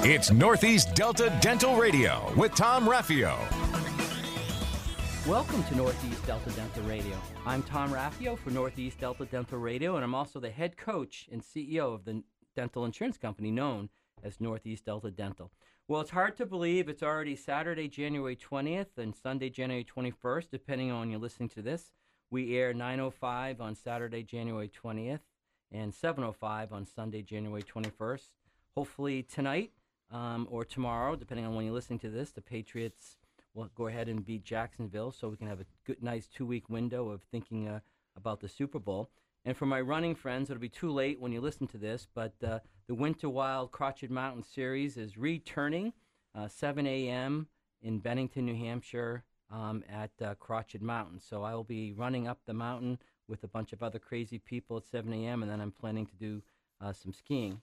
It's Northeast Delta Dental Radio with Tom Raffio. Welcome to Northeast Delta Dental Radio. I'm Tom Raffio for Northeast Delta Dental Radio, and I'm also the head coach and CEO of the dental insurance company known as Northeast Delta Dental. Well, it's hard to believe it's already Saturday, January 20th and Sunday, January 21st, depending on when you're listening to this. We air 9:05 on Saturday, January 20th, and 7:05 on Sunday, January 21st. Hopefully tonight or tomorrow, depending on when you're listening to this, the Patriots will go ahead and beat Jacksonville so we can have a good, nice 2-week window of thinking about the Super Bowl. And for my running friends, it'll be too late when you listen to this, but the Winter Wild Crotched Mountain Series is returning 7 a.m. in Bennington, New Hampshire at Crotched Mountain. So I will be running up the mountain with a bunch of other crazy people at 7 a.m., and then I'm planning to do some skiing.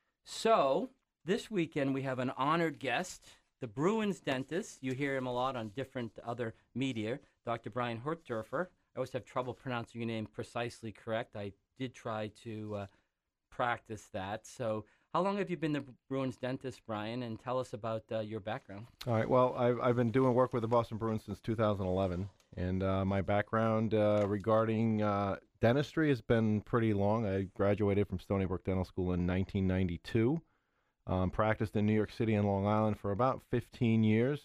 So this weekend we have an honored guest, the Bruins dentist. You hear him a lot on different other media, Dr. Brian Hortdorfer. I always have trouble pronouncing your name precisely correct. I did try to practice that. So how long have you been the Bruins dentist, Brian? And tell us about your background. All right. Well, I've been doing work with the Boston Bruins since 2011. And my background regarding dentistry has been pretty long. I graduated from Stony Brook Dental School in 1992. Practiced in New York City and Long Island for about 15 years.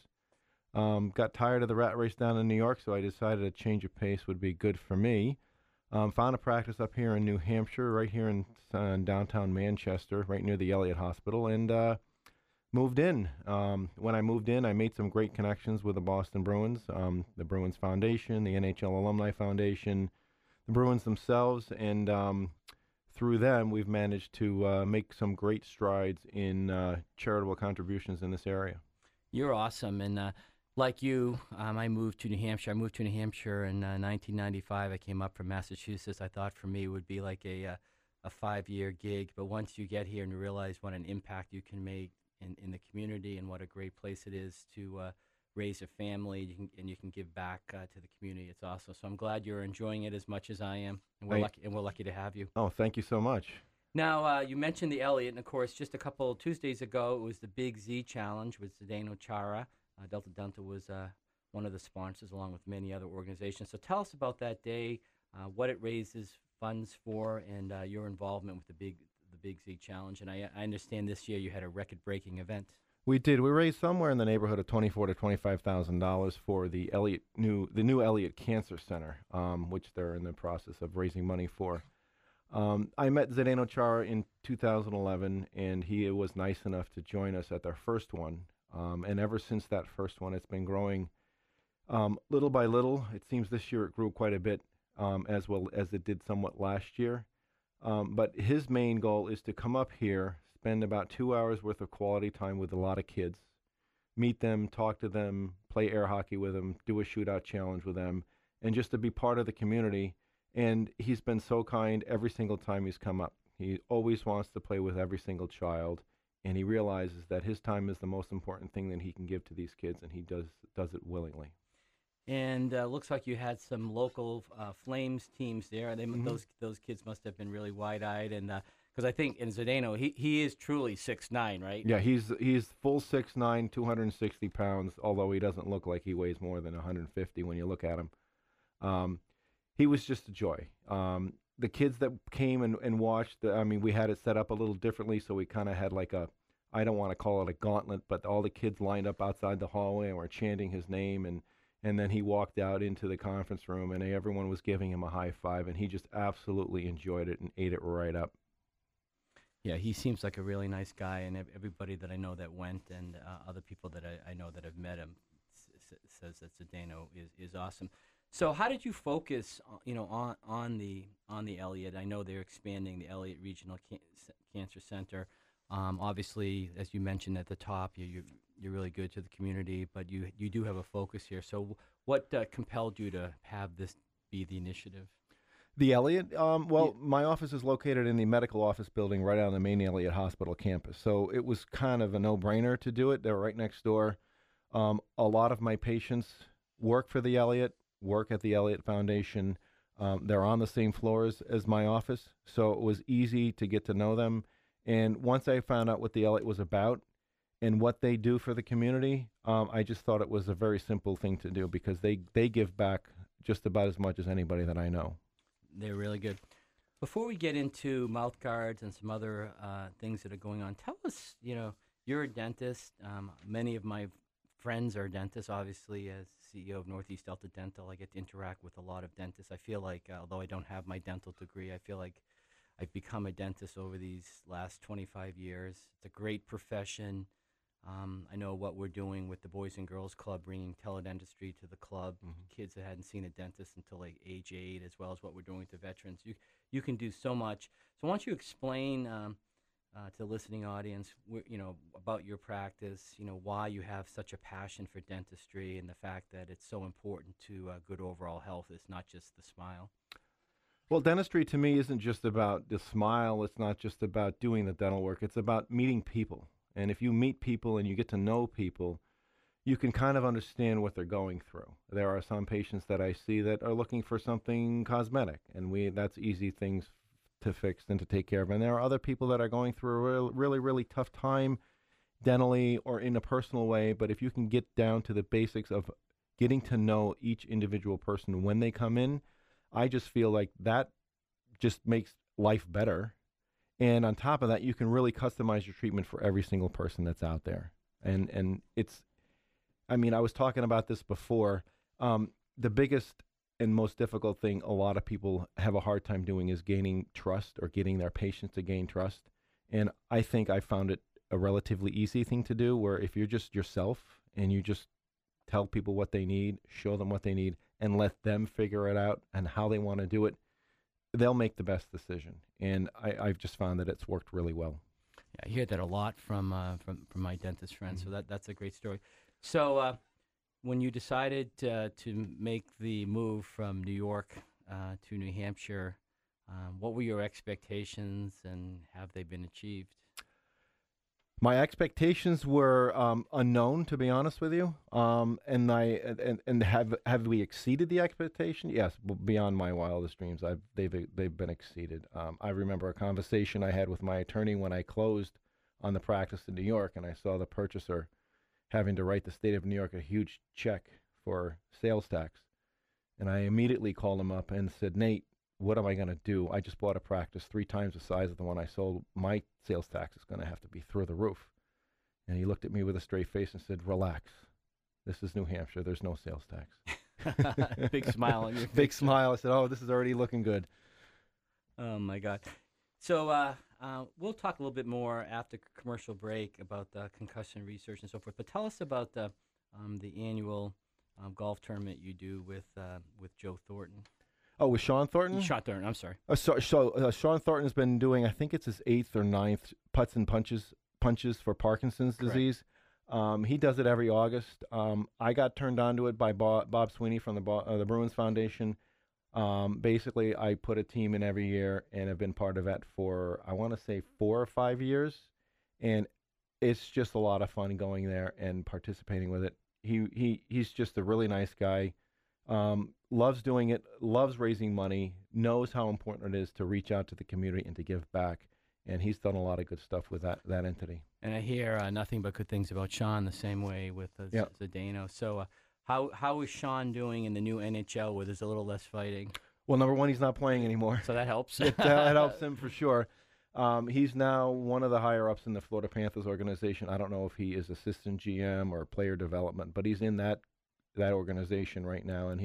Got tired of the rat race down in New York, so I decided a change of pace would be good for me. Found a practice up here in New Hampshire, right here in downtown Manchester, right near the Elliott Hospital, and moved in. When I moved in, I made some great connections with the Boston Bruins, the Bruins Foundation, the NHL Alumni Foundation, the Bruins themselves, and through them, we've managed to make some great strides in charitable contributions in this area. You're awesome, and like you, I moved to New Hampshire. I moved to New Hampshire in 1995. I came up from Massachusetts. I thought for me it would be like a 5-year gig, but once you get here and you realize what an impact you can make in the community and what a great place it is to raise a family, you can give back to the community. It's awesome. So I'm glad you're enjoying it as much as I am, and we're lucky to have you. Oh, thank you so much. Now, you mentioned the Elliott, and of course, just a couple Tuesdays ago, it was the Big Z Challenge with Zdeno Chara. Delta Dental was one of the sponsors, along with many other organizations. So tell us about that day, what it raises funds for, and your involvement with the Big Z Challenge. And I understand this year you had a record-breaking event. We did. We raised somewhere in the neighborhood of $24,000 to $25,000 for the new Elliott Cancer Center, which they're in the process of raising money for. I met Zdeno Chara in 2011, and he was nice enough to join us at their first one. And ever since that first one, it's been growing little by little. It seems this year it grew quite a bit, as well as it did somewhat last year. But his main goal is to come up here, spend about 2 hours worth of quality time with a lot of kids, meet them, talk to them, play air hockey with them, do a shootout challenge with them, and just to be part of the community. And he's been so kind every single time he's come up. He always wants to play with every single child, and he realizes that his time is the most important thing that he can give to these kids, and he does it willingly. And looks like you had some local Flames teams there. Those kids must have been really wide-eyed, and because I think in Zdeno, he is truly 6'9", right? Yeah, he's full 6'9", 260 pounds, although he doesn't look like he weighs more than 150 when you look at him. He was just a joy. The kids that came and watched, we had it set up a little differently, so we kind of had like I don't want to call it a gauntlet, but all the kids lined up outside the hallway and were chanting his name, and then he walked out into the conference room, and everyone was giving him a high five, and he just absolutely enjoyed it and ate it right up. Yeah, he seems like a really nice guy, and everybody that I know that went, and other people that I know that have met him, says that Zdeno is awesome. So, how did you focus, on the Elliott? I know they're expanding the Elliott Regional Cancer Center. Obviously, as you mentioned at the top, you're really good to the community, but you do have a focus here. So, what compelled you to have this be the initiative? The Elliott? My office is located in the medical office building right on the main Elliott Hospital campus. So it was kind of a no-brainer to do it. They're right next door. A lot of my patients work for the Elliott, work at the Elliott Foundation. They're on the same floors as my office, so it was easy to get to know them. And once I found out what the Elliott was about, and what they do for the community, I just thought it was a very simple thing to do because they give back just about as much as anybody that I know. They're really good. Before we get into mouth guards and some other things that are going on, tell us, you're a dentist. Many of my friends are dentists. Obviously, as CEO of Northeast Delta Dental, I get to interact with a lot of dentists. I feel like, although I don't have my dental degree, I feel like I've become a dentist over these last 25 years. It's a great profession. I know what we're doing with the Boys and Girls Club, bringing teledentistry to the club, kids that hadn't seen a dentist until like age 8, as well as what we're doing with the veterans. You can do so much. So why don't you explain to the listening audience, about your practice, why you have such a passion for dentistry and the fact that it's so important to good overall health. It's not just the smile. Well, dentistry to me isn't just about the smile. It's not just about doing the dental work. It's about meeting people. And if you meet people and you get to know people, you can kind of understand what they're going through. There are some patients that I see that are looking for something cosmetic, and that's easy things to fix and to take care of. And there are other people that are going through a really, really tough time dentally or in a personal way. But if you can get down to the basics of getting to know each individual person when they come in, I just feel like that just makes life better. And on top of that, you can really customize your treatment for every single person that's out there. And I was talking about this before. The biggest and most difficult thing a lot of people have a hard time doing is gaining trust or getting their patients to gain trust. And I think I found it a relatively easy thing to do, where if you're just yourself and you just tell people what they need, show them what they need, and let them figure it out and how they want to do it, they'll make the best decision. And I've just found that it's worked really well. Yeah, I hear that a lot from my dentist friends. So that's a great story. So when you decided to make the move from New York to New Hampshire, what were your expectations, and have they been achieved? My expectations were unknown, to be honest with you. And have we exceeded the expectation? Yes, beyond my wildest dreams. They've been exceeded. I remember a conversation I had with my attorney when I closed on the practice in New York, and I saw the purchaser having to write the state of New York a huge check for sales tax. And I immediately called him up and said, Nate, what am I going to do? I just bought a practice 3 times the size of the one I sold. My sales tax is going to have to be through the roof. And he looked at me with a straight face and said, relax. This is New Hampshire. There's no sales tax. Big smile on your face. Big smile. I said, oh, this is already looking good. Oh, my God. So we'll talk a little bit more after commercial break about the concussion research and so forth. But tell us about the annual golf tournament you do with Joe Thornton. Oh, with Sean Thornton? Sean Thornton, I'm sorry. So Sean Thornton has been doing, I think it's his 8th or 9th putts and punches for Parkinson's disease. He does it every August. I got turned on to it by Bob Sweeney from the Bruins Foundation. Basically, I put a team in every year and have been part of it for, I want to say, 4 or 5 years. And it's just a lot of fun going there and participating with it. He's just a really nice guy. Loves doing it, loves raising money, knows how important it is to reach out to the community and to give back. And he's done a lot of good stuff with that entity. And I hear nothing but good things about Sean, the same way with Zdeno. So how is Sean doing in the new NHL where there's a little less fighting? Well, number one, he's not playing anymore. So that helps. That helps him for sure. He's now one of the higher-ups in the Florida Panthers organization. I don't know if he is assistant GM or player development, but he's in that organization right now, and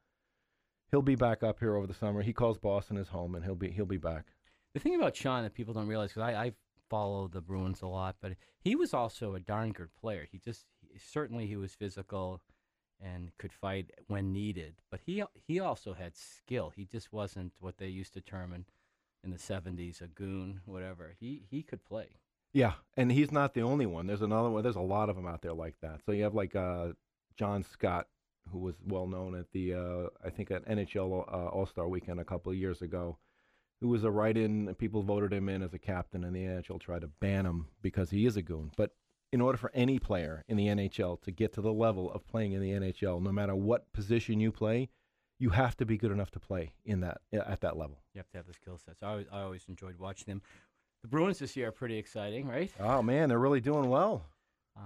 he'll be back up here over the summer. He calls Boston his home, and he'll be back. The thing about Sean that people don't realize, because I follow the Bruins a lot, but he was also a darn good player. Certainly he was physical and could fight when needed, but he also had skill. He just wasn't what they used to term in the 70s a goon, whatever. He could play. Yeah, and he's not the only one. There's another one. There's a lot of them out there like that. So you have like John Scott, who was well known at the I think at NHL All-Star Weekend a couple of years ago, who was a write-in, and people voted him in as a captain, and the NHL tried to ban him because he is a goon. But in order for any player in the NHL to get to the level of playing in the NHL, no matter what position you play, you have to be good enough to play at that level. You have to have the skill sets. I always enjoyed watching them. The Bruins this year are pretty exciting, right? Oh, man, they're really doing well.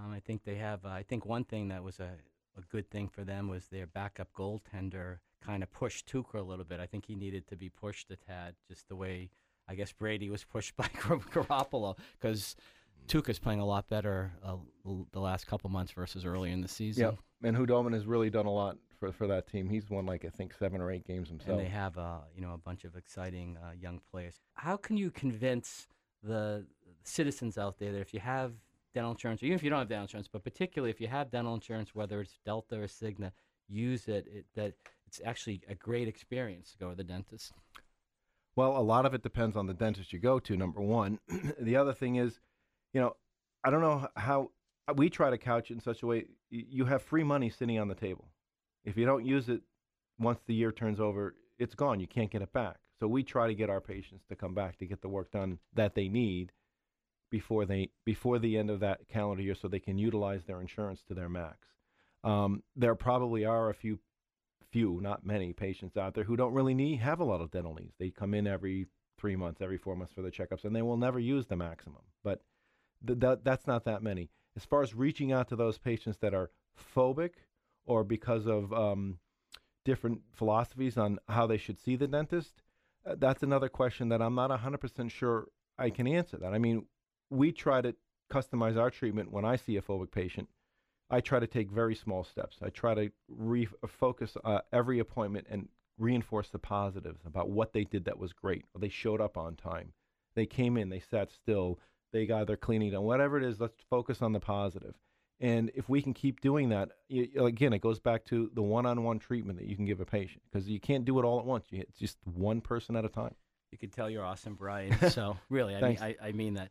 I think they have. I think one thing that was a good thing for them was their backup goaltender kind of pushed Tuukka a little bit. I think he needed to be pushed a tad, just the way I guess Brady was pushed by Garoppolo, because Tuukka's playing a lot better the last couple months versus early in the season. Yep, and Hudobin has really done a lot for that team. He's won I think 7 or 8 games himself. And they have a bunch of exciting young players. How can you convince the citizens out there that if you have dental insurance, or even if you don't have dental insurance, but particularly if you have dental insurance, whether it's Delta or Cigna, use it, that it's actually a great experience to go to the dentist? Well, a lot of it depends on the dentist you go to, number one. The other thing is, I don't know how we try to couch it in such a way, you have free money sitting on the table. If you don't use it, once the year turns over, it's gone. You can't get it back. So we try to get our patients to come back to get the work done that they need before the end of that calendar year, so they can utilize their insurance to their max. There probably are a few, not many patients out there who don't really have a lot of dental needs. They come in every 3 months, every 4 months for their checkups, and they will never use the maximum. But that's not that many. As far as reaching out to those patients that are phobic or because of different philosophies on how they should see the dentist, that's another question that I'm not 100% sure I can answer that. I mean, we try to customize our treatment when I see a phobic patient. I try to take very small steps. I try to focus every appointment and reinforce the positives about what they did that was great. They showed up on time. They came in, they sat still, they got their cleaning done. Whatever it is, let's focus on the positive. And if we can keep doing that, again, it goes back to the one-on-one treatment that you can give a patient, because you can't do it all at once. It's just one person at a time. You can tell you're awesome, Brian. So really, I mean that.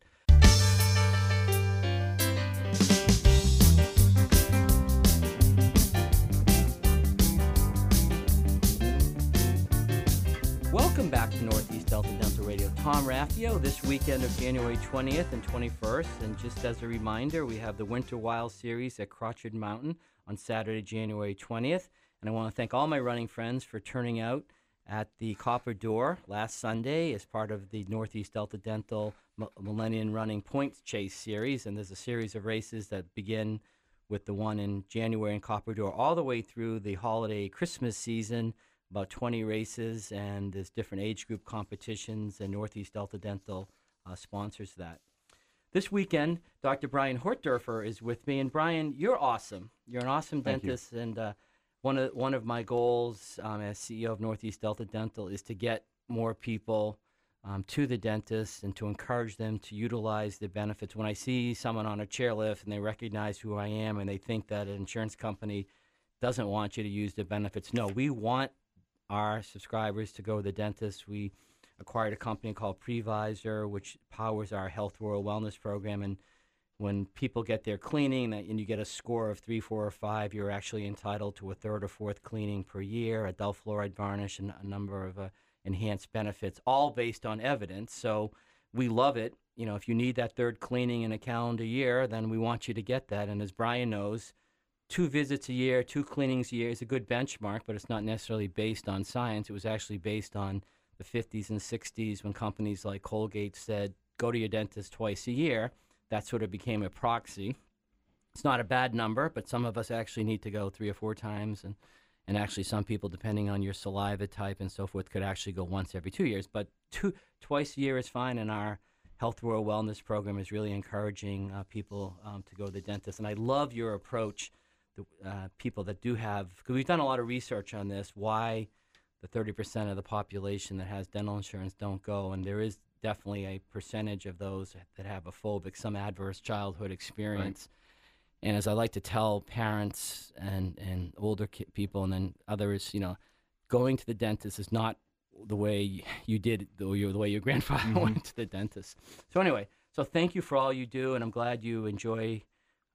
Welcome back to Northeast Delta Dental Radio. Tom Raffio, this weekend of January 20th and 21st. And just as a reminder, we have the Winter Wild Series at Crotchard Mountain on Saturday, January 20th. And I want to thank all my running friends for turning out at the Copper Door last Sunday as part of the Northeast Delta Dental Millennium Running Points Chase Series. And there's a series of races that begin with the one in January in Copper Door all the way through the holiday Christmas season. About 20 races, and there's different age group competitions, and Northeast Delta Dental sponsors that. This weekend, Dr. Brian Hortdorfer is with me, and Brian, you're awesome. You're an awesome dentist, and one of my goals as CEO of Northeast Delta Dental is to get more people to the dentist and to encourage them to utilize the benefits. When I see someone on a chairlift and they recognize who I am and they think that an insurance company doesn't want you to use the benefits, no, we want our subscribers to go to the dentist. We acquired a company called Previsor, which powers our Health World Wellness program. And when people get their cleaning and you get a score of 3, 4, or 5, you're actually entitled to a 3rd or 4th cleaning per year, adult fluoride varnish, and a number of enhanced benefits, all based on evidence. So we love it. If you need that 3rd cleaning in a calendar year, then we want you to get that. And as Brian knows, 2 visits a year, 2 cleanings a year is a good benchmark, but it's not necessarily based on science. It was actually based on the 50s and 60s when companies like Colgate said, go to your dentist twice a year. That sort of became a proxy. It's not a bad number, but some of us actually need to go 3 or 4 times. And actually some people, depending on your saliva type and so forth, could actually go once every 2 years. But twice a year is fine, and our Health World Wellness program is really encouraging people to go to the dentist. And I love your approach. The people that do have, because we've done a lot of research on this, why the 30% of the population that has dental insurance don't go, and there is definitely a percentage of those that have a phobic, some adverse childhood experience. Right. And as I like to tell parents and older people and then others, going to the dentist is not the way you did, the way your grandfather went to the dentist. So anyway, thank you for all you do, and I'm glad you enjoy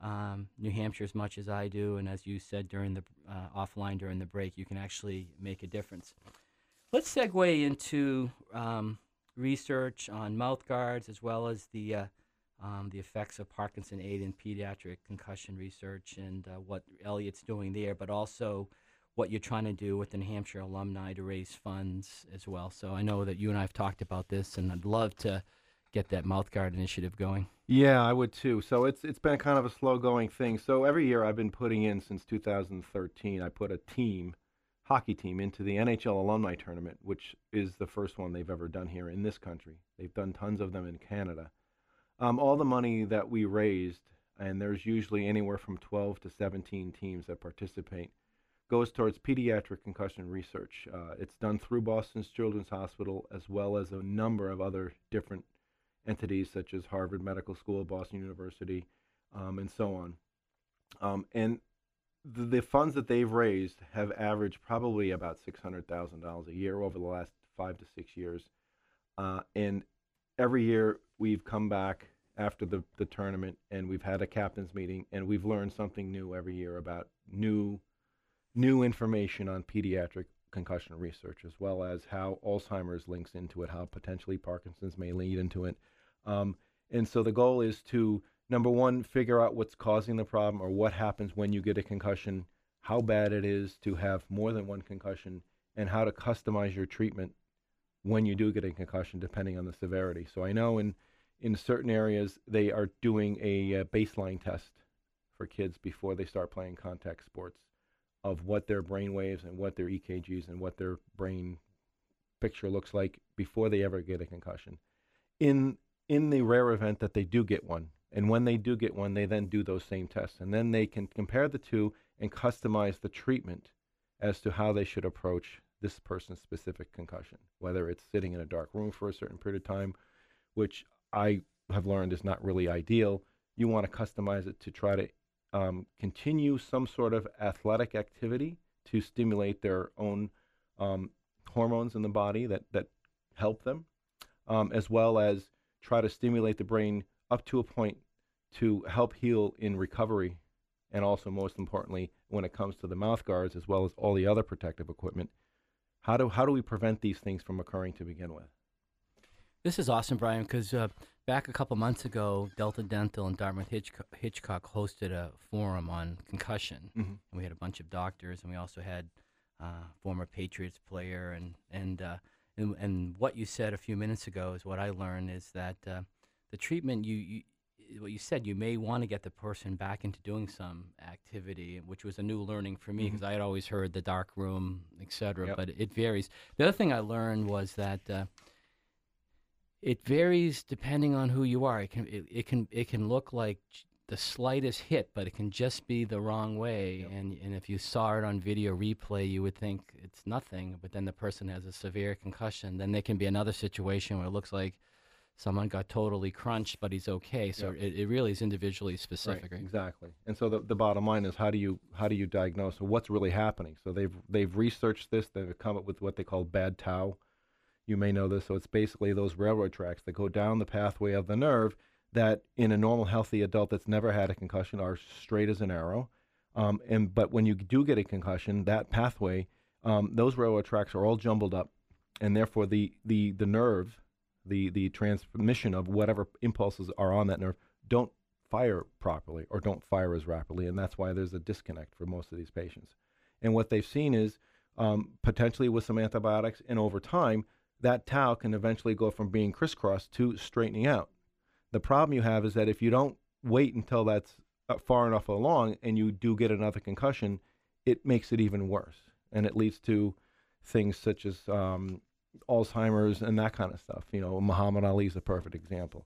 New Hampshire as much as I do, and as you said during the offline during the break, you can actually make a difference. Let's segue into research on mouth guards, as well as the effects of Parkinson aid in pediatric concussion research, and what Elliot's doing there, but also what you're trying to do with the New Hampshire alumni to raise funds as well. So I know that you and I have talked about this, and I'd love to get that mouthguard initiative going. Yeah, I would too. So it's been kind of a slow going thing. So every year I've been putting in since 2013. I put a hockey team into the NHL alumni tournament, which is the first one they've ever done here in this country. They've done tons of them in Canada. All the money that we raised, and there's usually anywhere from 12 to 17 teams that participate, goes towards pediatric concussion research. It's done through Boston's Children's Hospital as well as a number of other different entities such as Harvard Medical School, Boston University, and so on. And the funds that they've raised have averaged probably about $600,000 a year over the last 5 to 6 years. And every year we've come back after the tournament and we've had a captain's meeting and we've learned something new every year about new information on pediatric concussion research, as well as how Alzheimer's links into it, how potentially Parkinson's may lead into it. And so the goal is to, number one, figure out what's causing the problem or what happens when you get a concussion, how bad it is to have more than one concussion, and how to customize your treatment when you do get a concussion depending on the severity. So I know in certain areas they are doing a baseline test for kids before they start playing contact sports of what their brain waves and what their EKGs and what their brain picture looks like before they ever get a concussion. In the rare event that they do get one, and when they do get one, they then do those same tests. And then they can compare the two and customize the treatment as to how they should approach this person's specific concussion, whether it's sitting in a dark room for a certain period of time, which I have learned is not really ideal. You want to customize it to try to continue some sort of athletic activity to stimulate their own hormones in the body that help them, as well as try to stimulate the brain up to a point to help heal in recovery, and also most importantly when it comes to the mouth guards as well as all the other protective equipment. How do we prevent these things from occurring to begin with? This is awesome, Brian, because back a couple months ago, Delta Dental and Dartmouth Hitchcock hosted a forum on concussion. Mm-hmm. And we had a bunch of doctors, and we also had former Patriots player. And what you said a few minutes ago is what I learned is that the treatment, what you said, you may want to get the person back into doing some activity, which was a new learning for me because I had always heard the dark room, et cetera, Yep. but it varies. The other thing I learned was that it varies depending on who you are. It can look like the slightest hit, but it can just be the wrong way. Yep. And if you saw it on video replay, you would think it's nothing, but then the person has a severe concussion. Then there can be another situation where it looks like someone got totally crunched, but he's okay. So Yep. it really is individually specific. Right, Right? exactly. And so the bottom line is how do you diagnose what's really happening? So they've researched this. They've come up with what they call bad tau. You may know this. So it's basically those railroad tracks that go down the pathway of the nerve that in a normal healthy adult that's never had a concussion are straight as an arrow. But when you do get a concussion, that pathway, those railroad tracks are all jumbled up, and therefore the nerve, the transmission of whatever impulses are on that nerve don't fire properly or don't fire as rapidly, and that's why there's a disconnect for most of these patients. And what they've seen is potentially with some antibiotics, and over time, that tau can eventually go from being crisscrossed to straightening out. The problem you have is that if you don't wait until that's far enough along and you do get another concussion, it makes it even worse. And it leads to things such as Alzheimer's and that kind of stuff. You know, Muhammad Ali is a perfect example.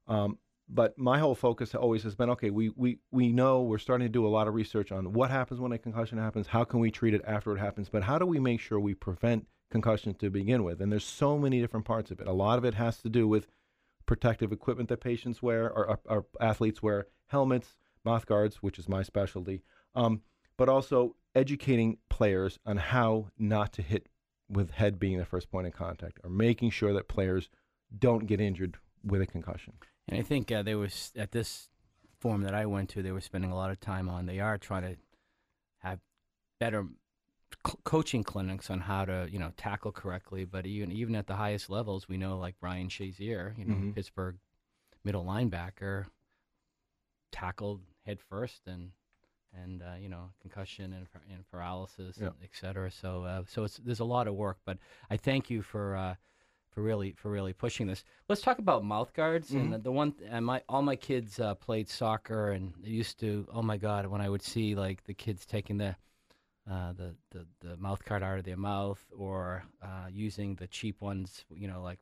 But my whole focus always has been, okay, we know we're starting to do a lot of research on what happens when a concussion happens, how can we treat it after it happens, but how do we make sure we prevent concussions to begin with? And there's so many different parts of it. A lot of it has to do with protective equipment that patients wear or athletes wear, helmets, mouth guards, which is my specialty, but also educating players on how not to hit with head being the first point of contact, or making sure that players don't get injured with a concussion. And I think they was at this forum that I went to, they were spending a lot of time on. They are trying to have better coaching clinics on how to, tackle correctly. But even at the highest levels, we know like Brian Shazier, Pittsburgh middle linebacker, tackled head first and concussion and paralysis, Yeah. et cetera. So there's a lot of work. But I thank you for for really pushing this. Let's talk about mouth guards. And the one, and all my kids played soccer, and they used to. Oh my God, when I would see like the kids taking the mouth guard out of their mouth, or using the cheap ones, like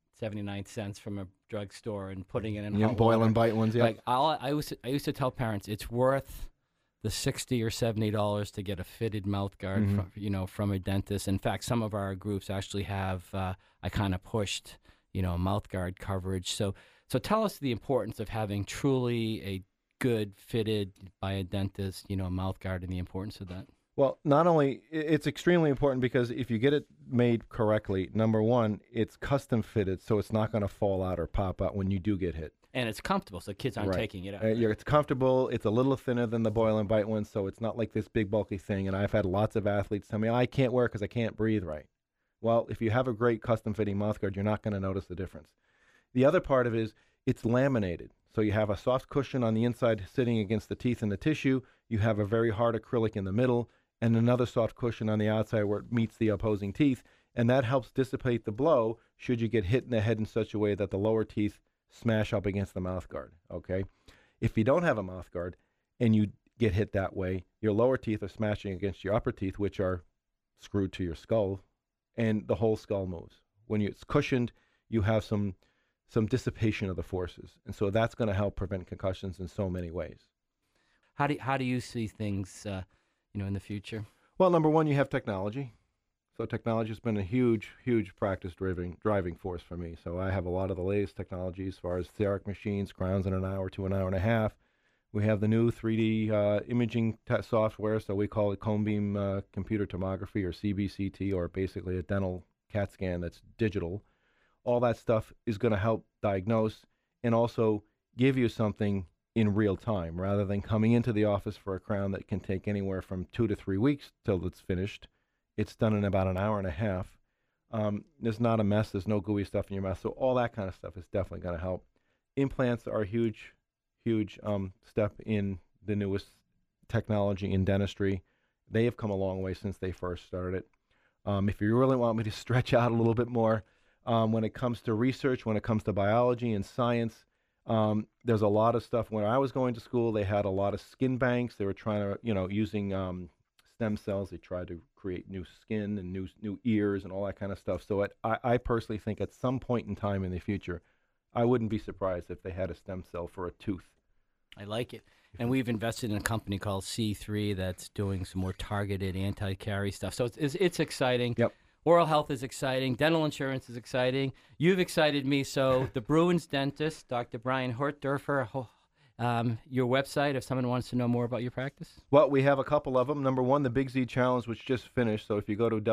79 cents from a drugstore, and putting it in hot boil water. and bite ones. Yeah. Like I used to tell parents, it's worth the $60 or $70 to get a fitted mouth guard from a dentist. In fact, some of our groups actually have I kind of pushed mouth guard coverage. So tell us the importance of having truly a good fitted by a dentist mouth guard, and the importance of that. Well, not only, it's extremely important because if you get it made correctly, number one, it's custom fitted, so it's not going to fall out or pop out when you do get hit. And it's comfortable, so kids aren't taking it out. It's comfortable. It's a little thinner than the boil and bite one, so it's not like this big bulky thing. And I've had lots of athletes tell me, I can't wear it because I can't breathe right. Well, if you have a great custom fitting mouth guard, you're not going to notice the difference. The other part of it is it's laminated. So you have a soft cushion on the inside sitting against the teeth and the tissue. You have a very hard acrylic in the middle, and another soft cushion on the outside where it meets the opposing teeth. And that helps dissipate the blow should you get hit in the head in such a way that the lower teeth smash up against the mouth guard, okay? If you don't have a mouth guard and you get hit that way, your lower teeth are smashing against your upper teeth, which are screwed to your skull, and the whole skull moves. When it's cushioned, you have some dissipation of the forces. And so that's going to help prevent concussions in so many ways. How do you see things in the future? Well, number one, you have technology. So technology has been a huge practice driving force for me. So I have a lot of the latest technology as far as CEREC machines, crowns in an hour to an hour and a half. We have the new 3D imaging software, so we call it cone beam computer tomography, or CBCT, or basically a dental CAT scan that's digital. All that stuff is going to help diagnose and also give you something in real time, rather than coming into the office for a crown that can take anywhere from 2 to 3 weeks till it's finished. It's done in about an hour and a half. There's not a mess. There's no gooey stuff in your mouth. So all that kind of stuff is definitely going to help. Implants are a huge step in the newest technology in dentistry. They have come a long way since they first started. If you really want me to stretch out a little bit more, when it comes to research, when it comes to biology and science, there's a lot of stuff. When I was going to school, they had a lot of skin banks. They were trying to, using stem cells. They tried to create new skin and new ears and all that kind of stuff. So I personally think at some point in time in the future, I wouldn't be surprised if they had a stem cell for a tooth. I like it. And we've invested in a company called C3 that's doing some more targeted anti-caries stuff. So it's exciting. Yep. Oral health is exciting. Dental insurance is exciting. You've excited me. So the Bruins dentist, Dr. Brian Hortdorfer, your website, if someone wants to know more about your practice? Well, we have a couple of them. Number one, the Big Z Challenge, which just finished. So if you go to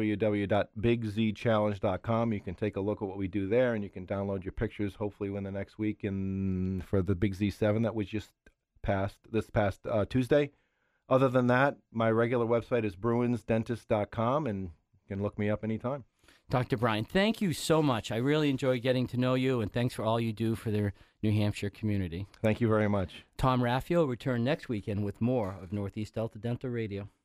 www.bigzchallenge.com, you can take a look at what we do there, and you can download your pictures hopefully within the next week for the Big Z7 that was just this past Tuesday. Other than that, my regular website is bruinsdentist.com, and you can look me up anytime. Dr. Brian, thank you so much. I really enjoyed getting to know you, and thanks for all you do for the New Hampshire community. Thank you very much. Tom Raffio will return next weekend with more of Northeast Delta Dental Radio.